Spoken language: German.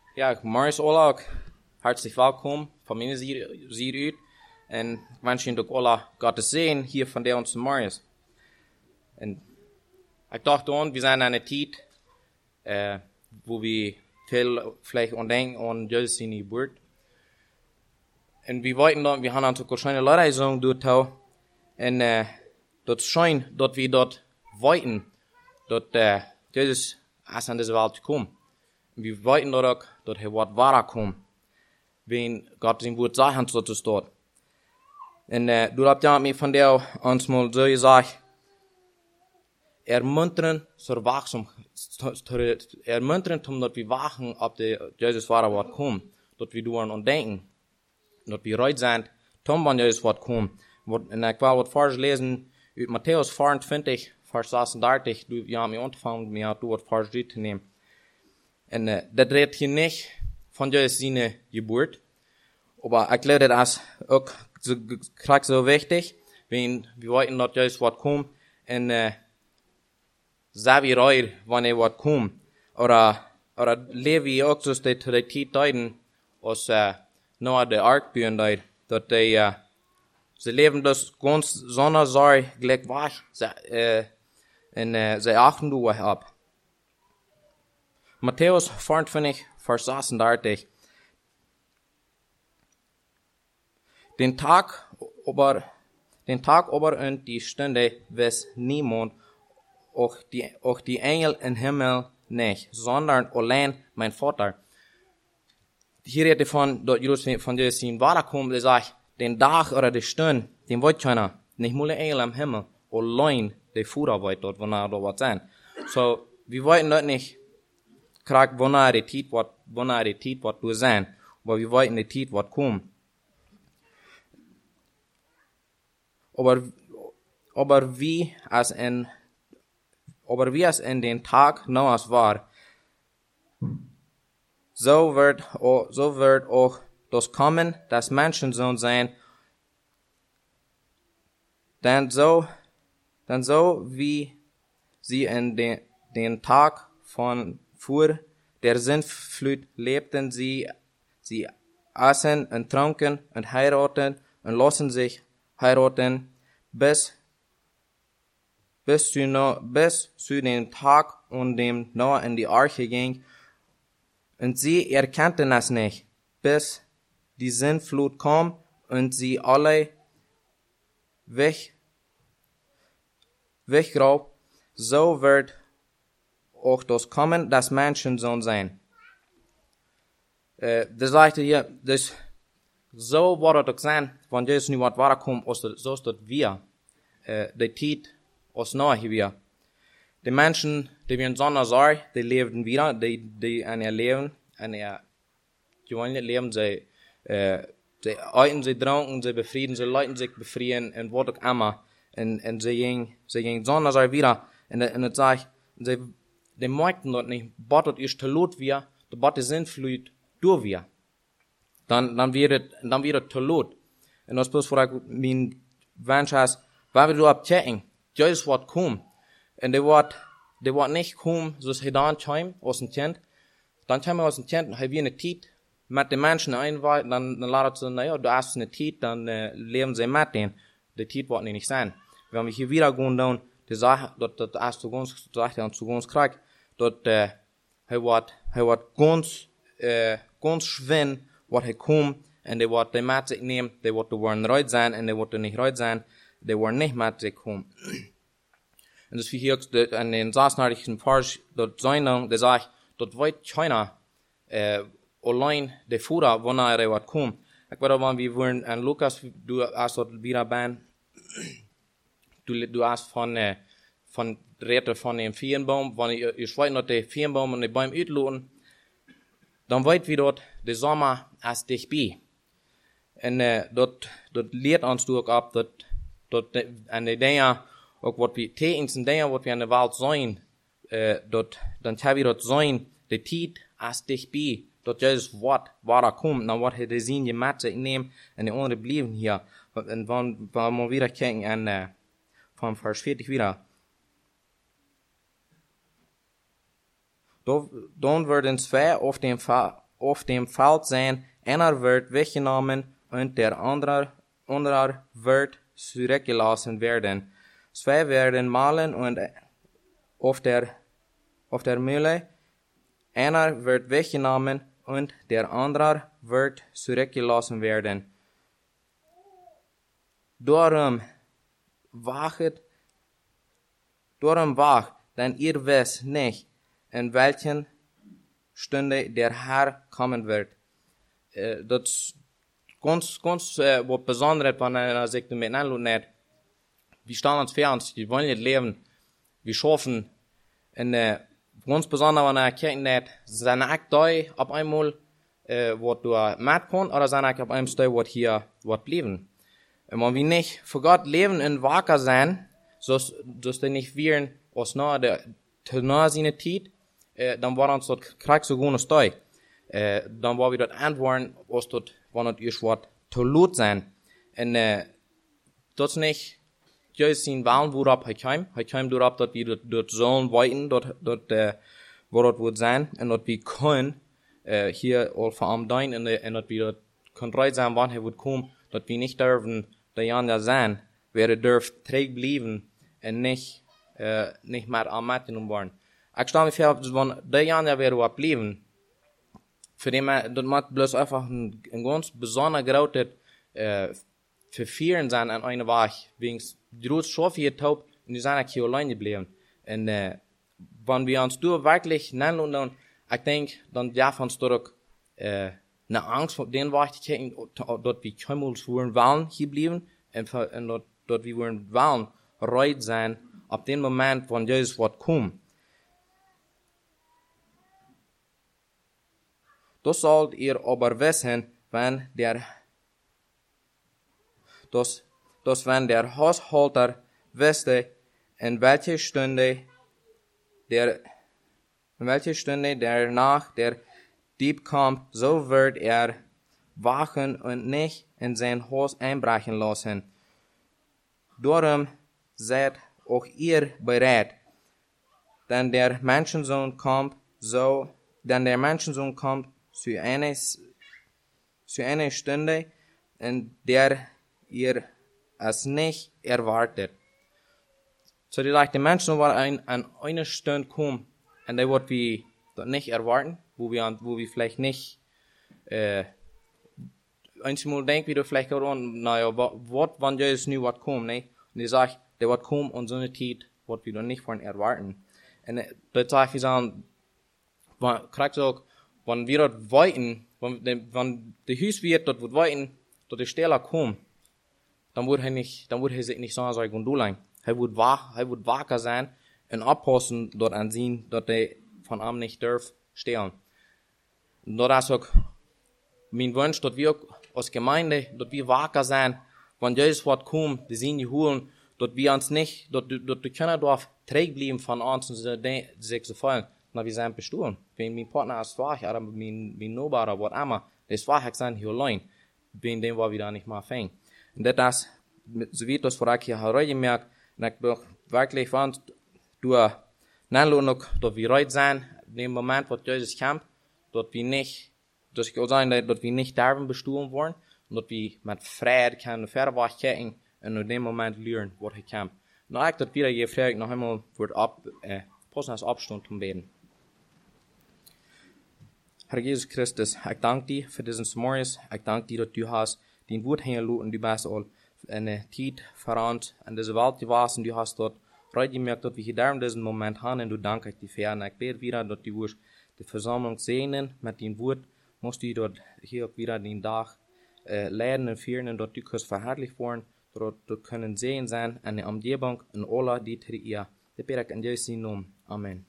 Ja, Marius Ola, herzlich willkommen von meiner Seite uit. En ik wens jullie ook alle Gottes sehen hier von der uns Marius. En ik dacht dan, we zijn aan een tijd, wo we veel vielleicht ontdenken aan Jezus zijn geboorte. En we weten dan, we hebben ook waarschijnlijk Lederzong doortouw. En dat schijnt dat we dat weten, dat Jezus als aan deze wereld komt. We weten dat ook, dat hij wat wahrer komt. Wenn Gott sein Wort sagt, so es dort. Und du habt ja mir von der uns mal so gesagt, ermuntern zur Wachstum, ermuntern, dass wir wachen, ob der Jesus wahrer Wort kommt, dass wir durch und denken, dass wir reut sind, wenn Jesus Wort kommt. Und ich will was falsch lesen, uit Matthäus 24, Vers 36, du ja mir angefangen, mir du was falsch zu nehmen. Und das redet hier nicht von Jesus seine Geburt. Aber ich glaube, das ist auch so wichtig, wenn wir wollten, dass Jesus Wort kommt, und sagen wir reut, wenn Wort kommt. Oder leben wir auch so, dass die Zeit deuten, als Noah der Ark bauen deut, dass sie leben das ganz sondersorg gleich wach, und sie achten du ab. Matthäus 24, Vers 36. Den Tag aber und die Stunde weiß niemand, auch die Engel im Himmel nicht, sondern allein mein Vater. Hier redet von Jesus in Wahrheit der sagt, den Tag oder die Stunde, den weiß keiner, nicht nur die Engel im Himmel, allein der Vater weiß dort, wann da was sein. So, wir wollten dort nicht, krank, wann die Zeit wird du sein, aber wir wollten die Zeit wird kommen. Aber wie es in den Tag Noahs war, so wird auch das Kommen des Menschensohn sein, denn so wie sie in den Tag von vor der Sintflut lebten, sie aßen und tranken und heiraten und lassen sich heiraten, bis zu dem Tag, an dem Noah in die Arche ging. Und sie erkannten es nicht, bis die Sintflut kam und sie alle weggrab. So wird auch das Kommen des Menschensohn sein. Das sagt hier, das so war das auch sein, wenn Jesus nicht was wahrkommt, so ist das wir, die Zeit, aus Noah wir. Die Menschen, die wir in Sonne sahen, die lebten wieder, die an ihr Leben, an ihr gewöhnlich Leben, sie essen, sie tranken, sie befrieden, sie leuten sich befrieden, und was auch immer, und sie gingen Sonne sahen wieder, und es sagt, die möchten dort nicht, Gott hat erst tot wir, der Gott ist Sintflut durch wir. Dann wird es zu lot. Und das ist, was ich mein Wunsch ist, weil wir da abchecken, Jesus wird kommen. Und der wird nicht kommen, so dass er dann kommt, aus dem Kind. Dann kommen wir aus dem Kind, und haben wir eine Zeit mit den Menschen einweiht, dann ladet sie, naja, du hast eine Zeit, dann leben sie mit denen. Die Zeit wird nicht sein. Wenn wir hier wieder gehen, dann, die Sache, das hast du ganz krieg, dort, er wird ganz schwinn, wat hij komt, en die wordt de met zich neemt, die wordt worden reut zijn, en die wordt niet reut zijn, die wordt niet met zich komen. En dus wie hier ook in den 36. Vers, dat zijn dan, die zegt, dat weet keiner, alleen de Vader, wanneer hij wordt komen. Ik weet wel, we worden, en Lukas, du hast dort wieder ben, du hast von Rede von dem Feenbaum, wenn ich weiß, dass der Feenbaum und der Baum uitloten, dan weet we dat de zomer als dichtbij. En dat leert ons ook op dat en de dingen, ook wat we tekens en dingen wat we aan de wereld zijn, dan hebben we dat zijn, de tijd als dichtbij, dat Jezus waar komt, dan wordt hij de zin je met zich nemen en de anderen blijven hier. En wanneer we weer kijken en van vers 40 weer. Dan werden zwei auf dem auf dem Feld sehen, einer wird weggenommen und der andere wird zurückgelassen werden. Zwei werden mahlen und auf der Mühle, einer wird weggenommen und der andere wird zurückgelassen werden. Darum wacht, denn ihr wisst nicht, in welchen Stunde der Herr kommen wird. Dat is ganz wat Besonderes, wanneer zich ermee aanloopt. Wir staan uns fern, wir wollen nicht leben, wir schaffen. Und ganz besonders, wenn er kijkt naar zijn ik daar op einmal wat door met kon, oder zijn ik op einem Stück wat hier wat leben. Und wenn wir nicht für Gott leben und wacker sein, so die nicht wären aus nahe seine Zeit, dann war uns dort krieg so gut Steu. Dann war wir dort antworten, was dort, wenn dort ihr Wort zu laut sein. Und das nicht, just sein Wahlen, worauf er kam dort, dass wir dort sollen weiten, dort, wo dort wird sein, und dort wir können, hier all vor allem dein, und dort wir dort können rein sein, wann er wird kommen, dort wir nicht dürfen, der Jahr sein, wer dürft träg bleiben, und nicht mehr am Mädchen worden. Ich stelle mir vor, wenn der Jahr wäre was bleiben, für den das macht bloß einfach ein ganz besonderer Graut, für vielen sein an eine Woche, wegen die schon viel taub, und die sind hier allein geblieben. Und, wenn wir uns wirklich nennen, und ich denke, dann darf uns dort, eine Angst vor den Wahrheiten, dort wie Kümmels wollen hier bleiben, und dort wir wollen reut sein, ab dem Moment, wenn Jesus Wort kommt. Das sollt ihr aber wissen, wenn der Haushalter wüsste, in welcher Stunde der nach der Dieb kommt, so wird er wachen und nicht in sein Haus einbrechen lassen. Darum seid auch ihr bereit, denn der Menschensohn kommt zu einer Stunde, in der ihr es nicht erwartet. So die leichte Menschen wollen an eine Stunde kommen, und die wird wir dort nicht erwarten, wo wir vielleicht nicht, einmal denken wir vielleicht auch, naja, wann Jesus nu was kommt, ne? Und die sagt, der wird kommen und so eine Zeit wird wir dort nicht von erwarten. Und das sage ich sagen, wenn wir dort warten, wenn der Haus wird, dort wird warten, dort der Steller kommt, dann wird er sich nicht so sagen, du lang. Er wird wacker sein und abpassen dort an sehen, dass er von ihm nicht darf stehlen. Und dort ist auch mein Wunsch, dass wir als Gemeinde, dass wir wacker sein, wenn Jesus Wort kommt, die sind die holen, dass wir uns nicht, dass die Kinder dort träg bleiben von uns und sich so fallen, na wir sind bestohlen. Wenn mein Partner ist schwach, oder mein Nachbar oder was immer, der ist schwach sein hier allein, wenn dem war wieder nicht mal fängt. Und das so wie das vorher hier hereingemerkt, und ich bin wirklich fand, durch Nanlunok, dass wir reut sein, in dem Moment, wo Jesus kommt, dass wir nicht, dass ich auch sagen, dass wir nicht darüber bestohlen wollen, und dass wir mit Freiheit können verwachen, und in dem Moment lernen, wo er kommt. Und ich, dass wieder gefragt, noch einmal, wird passen als Abstand zum Beten. Herr Jesus Christus, ich danke dir für diesen Morgens. Ich danke dir, dass du hast den Wort hingelassen, du bist all eine Zeit voran, an diese Welt gewesen, du hast dort heute gemerkt, dass wir hier da in diesem Moment haben, und du danke dir für. Und ich bete wieder, dass du die Versammlung sehen mit dem Wort, musst du dort hier auch wieder den Tag leiden und führen, und dort du kannst verherrlicht werden, dort du können sehen sein, an der Umgebung, und alle, die dir ihr. Ich bete in Jesu Namen. Amen.